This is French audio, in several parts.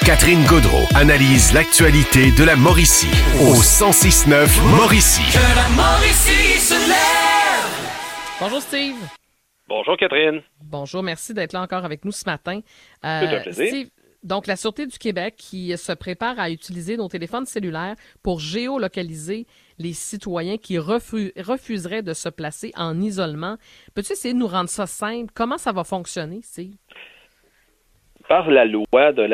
Catherine Gaudreault analyse l'actualité de la Mauricie au 106.9 Mauricie. Que la Mauricie se lève! Bonjour Steve. Bonjour Catherine. Bonjour, merci d'être là encore avec nous ce matin. Tout un plaisir. Steve, donc la Sûreté du Québec qui se prépare à utiliser nos téléphones cellulaires pour géolocaliser les citoyens qui refuseraient de se placer en isolement. Peux-tu essayer de nous rendre ça simple? Comment ça va fonctionner, Steve? Par la loi de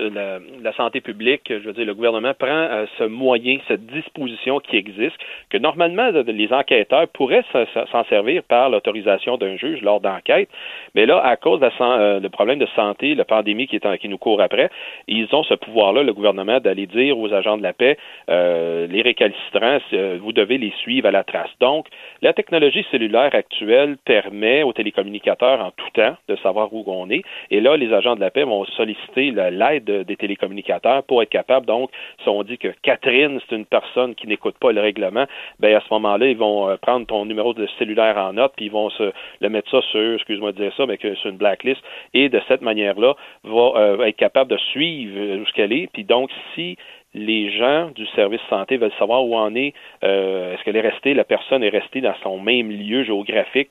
la santé publique, je veux dire, le gouvernement prend ce moyen, cette disposition qui existe, que normalement les enquêteurs pourraient s'en servir par l'autorisation d'un juge lors d'enquête, mais là, à cause de le problème de santé, la pandémie qui nous court après, ils ont ce pouvoir-là, le gouvernement, d'aller dire aux agents de la paix, les récalcitrants, vous devez les suivre à la trace. Donc, la technologie cellulaire actuelle permet aux télécommunicateurs en tout temps de savoir où on est, et là, les agents de la paix vont solliciter l'aide des télécommunicateurs pour être capables. Donc, si on dit que Catherine, c'est une personne qui n'écoute pas le règlement, ben à ce moment-là, ils vont prendre ton numéro de cellulaire en note, puis ils vont le mettre ça sur, excuse-moi de dire ça, mais que sur une blacklist, et de cette manière-là, va être capable de suivre où ce qu'elle est. Puis donc, si les gens du service santé veulent savoir où en est, est-ce qu'elle est restée, la personne est restée dans son même lieu géographique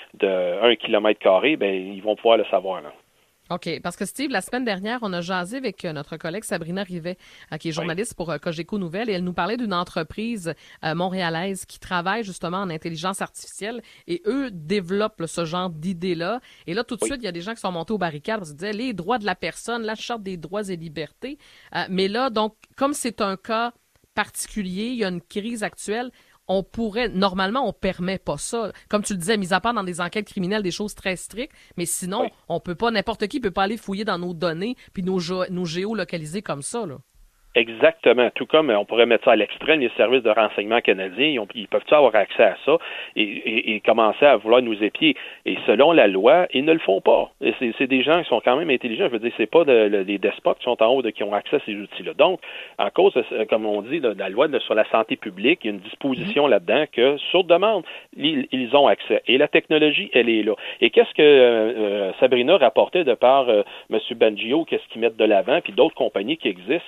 de 1 km², ben ils vont pouvoir le savoir, là. OK, parce que Steve, la semaine dernière, on a jasé avec notre collègue Sabrina Rivet, qui est journaliste pour Cogeco Nouvelles, et elle nous parlait d'une entreprise montréalaise qui travaille justement en intelligence artificielle, et eux développent ce genre d'idées-là. Et là, tout de suite, il y a des gens qui sont montés aux barricades parce qu'ils disaient les droits de la personne, la Charte des droits et libertés. Mais là, donc, comme c'est un cas particulier, il y a une crise actuelle, normalement, on permet pas ça. Comme tu le disais, mis à part dans des enquêtes criminelles, des choses très strictes, mais sinon, on peut pas, n'importe qui peut pas aller fouiller dans nos données puis nous géolocaliser comme ça, là. Exactement. Tout comme on pourrait mettre ça à l'extrême, les services de renseignement canadiens, ils peuvent-ils avoir accès à ça et commencer à vouloir nous épier? Et selon la loi, ils ne le font pas. Et c'est des gens qui sont quand même intelligents. Je veux dire, c'est pas des despotes qui sont en haut qui ont accès à ces outils-là. Donc, en cause, comme on dit, de la loi sur la santé publique, il y a une disposition là-dedans que, sur demande, ils ont accès. Et la technologie, elle est là. Et qu'est-ce que Sabrina rapportait de par M. Bangio, qu'est-ce qu'ils mettent de l'avant, puis d'autres compagnies qui existent,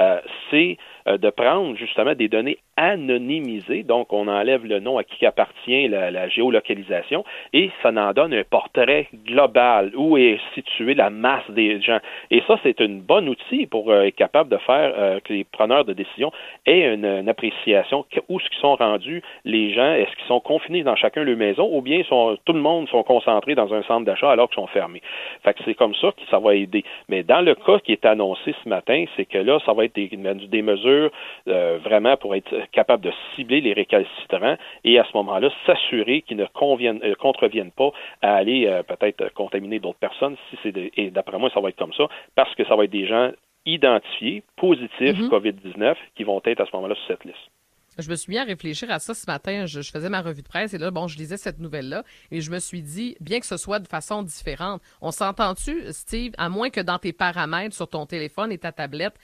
c'est de prendre justement des données anonymisées, donc on enlève le nom à qui appartient la géolocalisation, et ça en donne un portrait global où est située la masse des gens. Et ça, c'est un bon outil pour être capable de faire que les preneurs de décision aient une appréciation où est-ce qu'ils sont rendus les gens, est-ce qu'ils sont confinés dans chacun leur maison, ou bien tout le monde sont concentrés dans un centre d'achat alors qu'ils sont fermés. Fait que c'est comme ça que ça va aider. Mais dans le cas qui est annoncé ce matin, c'est que là, ça va être des mesures vraiment pour être capable de cibler les récalcitrants et à ce moment-là, s'assurer qu'ils ne contreviennent pas à aller peut-être contaminer d'autres personnes. Et d'après moi, ça va être comme ça, parce que ça va être des gens identifiés, positifs COVID-19, qui vont être à ce moment-là sur cette liste. Je me suis mis à réfléchir à ça ce matin. Je faisais ma revue de presse et là, je lisais cette nouvelle-là et je me suis dit, bien que ce soit de façon différente, on s'entend-tu, Steve, à moins que dans tes paramètres sur ton téléphone et ta tablette,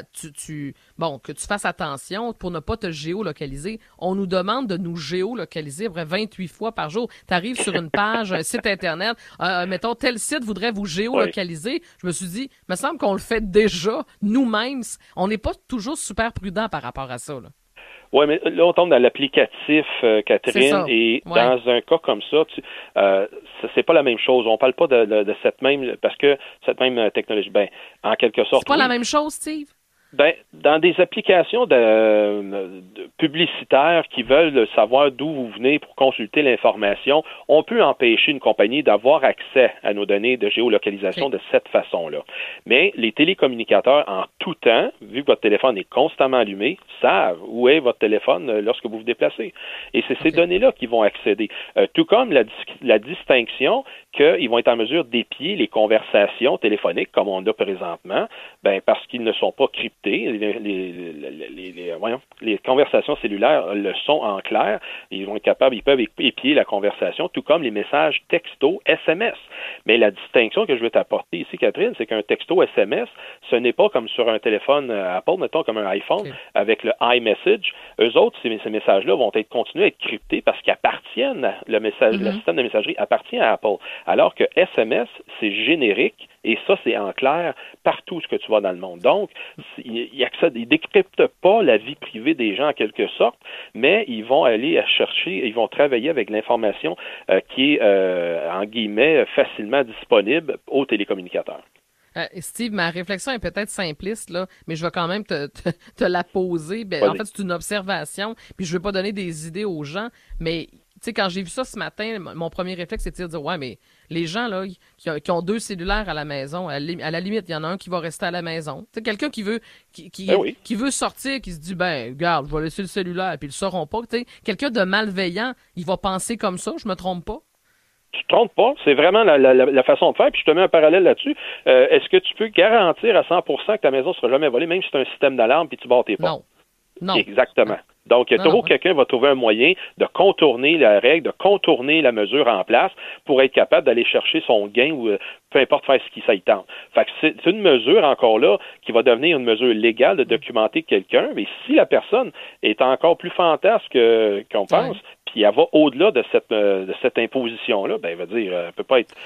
que tu fasses attention pour ne pas te géolocaliser. On nous demande de nous géolocaliser à peu près 28 fois par jour. Tu arrives sur une page, un site Internet, mettons, tel site voudrait vous géolocaliser. Oui. Je me suis dit, il me semble qu'on le fait déjà nous-mêmes. On n'est pas toujours super prudent par rapport à ça, là. Oui, mais là, on tombe dans l'applicatif, Catherine, et dans un cas comme ça, c'est pas la même chose. On parle pas de cette même, parce que cette même technologie, en quelque sorte. C'est pas la même chose, Steve? Dans des applications publicitaires qui veulent savoir d'où vous venez pour consulter l'information, on peut empêcher une compagnie d'avoir accès à nos données de géolocalisation de cette façon-là. Mais les télécommunicateurs, en tout temps, vu que votre téléphone est constamment allumé, savent où est votre téléphone lorsque vous vous déplacez. Et c'est ces données-là qui vont accéder. Tout comme la distinction qu'ils vont être en mesure d'épier les conversations téléphoniques, comme on a présentement, parce qu'ils ne sont pas cryptés. Les conversations cellulaires le sont en clair. Ils peuvent épier la conversation, tout comme les messages texto SMS. Mais la distinction que je veux t'apporter ici, Catherine, c'est qu'un texto SMS, ce n'est pas comme sur un téléphone Apple, mettons comme un iPhone, avec le iMessage. Eux autres, ces messages-là vont continuer à être cryptés parce qu'ils appartiennent, le système de messagerie appartient à Apple. alors que SMS, c'est générique, et ça, c'est en clair partout ce que tu vois dans le monde. Donc, ils décryptent pas la vie privée des gens en quelque sorte, mais ils vont aller chercher, ils vont travailler avec l'information qui est, en guillemets, facilement disponible aux télécommunicateurs. Steve, ma réflexion est peut-être simpliste, là, mais je vais quand même te la poser. En fait, c'est une observation, puis je veux pas donner des idées aux gens, mais tu sais, quand j'ai vu ça ce matin, mon premier réflexe, c'était de dire, ouais, mais les gens, là, qui ont 2 cellulaires à la maison, à la limite, il y en a un qui va rester à la maison. Tu sais, quelqu'un qui veut sortir, qui se dit, regarde, je vais laisser le cellulaire, puis ils le sauront pas. Tu sais, quelqu'un de malveillant, il va penser comme ça, je me trompe pas? Tu te trompes pas, c'est vraiment la façon de faire, puis je te mets un parallèle là-dessus. Est-ce que tu peux garantir à 100% que ta maison ne sera jamais volée, même si c'est un système d'alarme puis tu barres tes portes? Non. Exactement. Donc, toujours quelqu'un va trouver un moyen de contourner la règle, de contourner la mesure en place pour être capable d'aller chercher son gain ou peu importe faire ce qui ça y tente. Fait que c'est une mesure, encore là, qui va devenir une mesure légale de documenter quelqu'un, mais si la personne est encore plus fantasque qu'on pense, puis elle va au-delà de cette imposition-là, il va dire, peut pas être,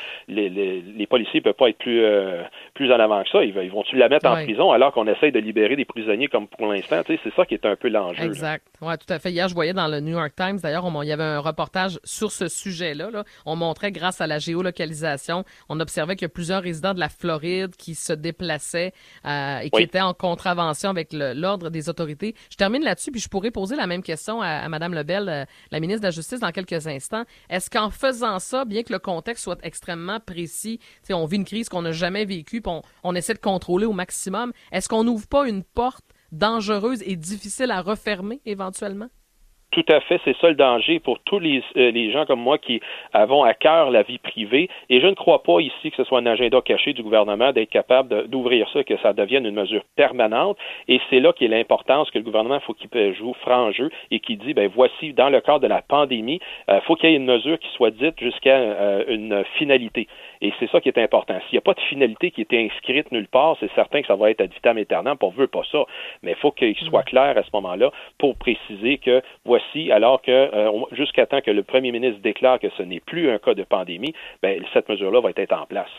les policiers ne peuvent pas être plus en avant que ça. Ils vont-tu la mettre en prison alors qu'on essaye de libérer des prisonniers comme pour l'instant? Tu sais, c'est ça qui est un peu l'enjeu. Exact. Oui, tout à fait. Hier, je voyais dans le New York Times, d'ailleurs, il y avait un reportage sur ce sujet-là. Là. On montrait, grâce à la géolocalisation, on observait qu'il y a plusieurs résidents de la Floride qui se déplaçaient et qui étaient en contravention avec l'ordre des autorités. Je termine là-dessus, puis je pourrais poser la même question à Mme Lebel, la ministre de la Justice, dans quelques instants. Est-ce qu'en faisant ça, bien que le contexte soit extrêmement précis, on vit une crise qu'on n'a jamais vécue, puis on essaie de contrôler au maximum, est-ce qu'on n'ouvre pas une porte dangereuse et difficile à refermer éventuellement? Tout à fait, c'est ça le danger pour tous les gens comme moi qui avons à cœur la vie privée. Et je ne crois pas ici que ce soit un agenda caché du gouvernement d'être capable d'ouvrir ça, que ça devienne une mesure permanente. Et c'est là qu'est l'importance que le gouvernement faut qu'il joue franc jeu et qui dit, voici, dans le cadre de la pandémie, faut qu'il y ait une mesure qui soit dite jusqu'à une finalité. Et c'est ça qui est important. S'il n'y a pas de finalité qui est inscrite nulle part, c'est certain que ça va être ad vitam aeternam, on ne veut pas ça. Mais il faut qu'il soit clair à ce moment-là pour préciser que voici, alors que jusqu'à temps que le premier ministre déclare que ce n'est plus un cas de pandémie, cette mesure-là va être en place.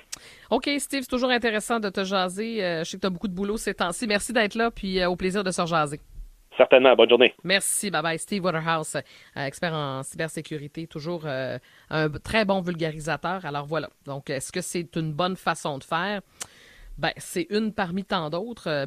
OK, Steve, c'est toujours intéressant de te jaser. Je sais que tu as beaucoup de boulot ces temps-ci. Merci d'être là, puis au plaisir de se rejaser. Certainement. Bonne journée. Merci. Bye-bye. Steve Waterhouse, expert en cybersécurité, toujours un très bon vulgarisateur. Alors voilà. Donc, est-ce que c'est une bonne façon de faire? C'est une parmi tant d'autres.